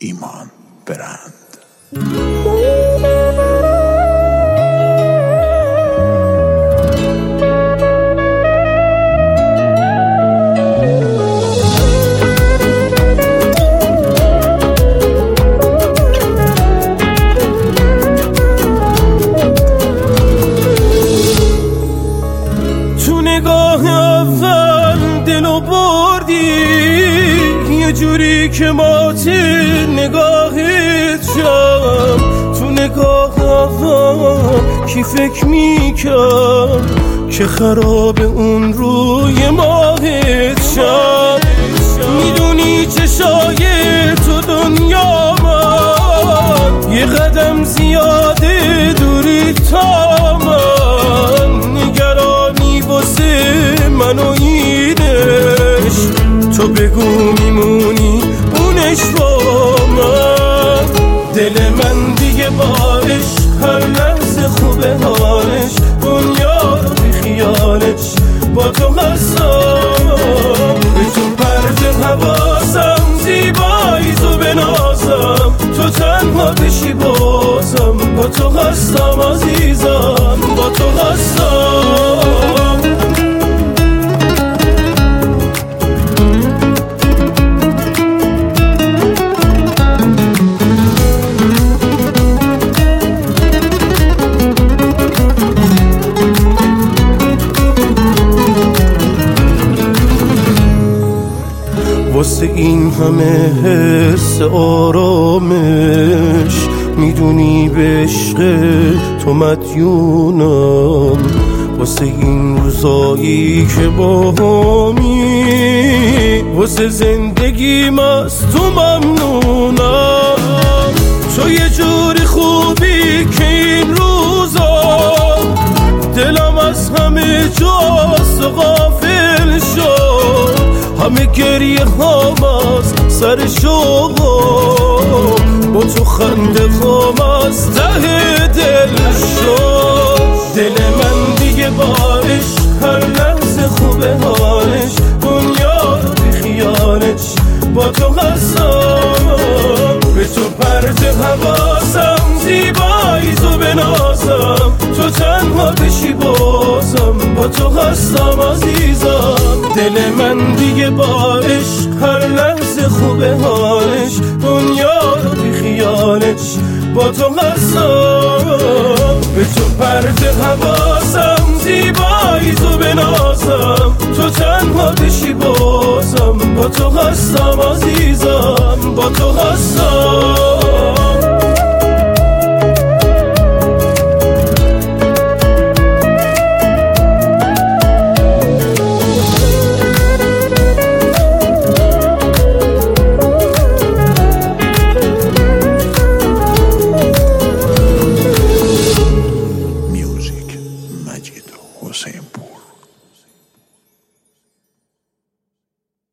ایمان برند. تو نگاه اول دلو بردی یه جوری که مات نگاهت شم. تو نگاه اول کی فکر میکرد که خراب اون روی ماهت شم. میدونی چشای تو دنیا من یه قدم زیاده دوری تا من. نگرانی واسه من و اینش تو بگو میمونی اونش با من. دل من دیگه بارش هر لحظه خوبه حالش. دنیا رو بی خیالش با تو هستم. به تو پرده حواسم زیبایی تو بنازم. تو تنها بشی بازم با تو هستم عزیزم با تو هستم. واسه این همه حس آرامش میدونی به عشق تو مدیونم. واسه این روزایی که با همی واسه زندگیم از تو ممنونم. تو یه جوری خوبی که این روزا دلم از همه جاست و غافل شد. همه گریه هام از سر شوق با تو خنده خام از ته دل شد. دل من دیگه بارش هر لحظه خوبه حالش. دنیا رو بی خیالش با تو هستم. به تو پرده حواسم زیبایی تو بنازم. تو تنها بشی بازم با تو هستم عزیزم. دل من دیگه بارش هر لحظه خوبه حالش. دنیا رو بی خیالش با تو هستم. به تو پرده حواسم زیبایی تو بنازم. تو تنها بشی بازم با تو هستم عزیزم با تو هستم.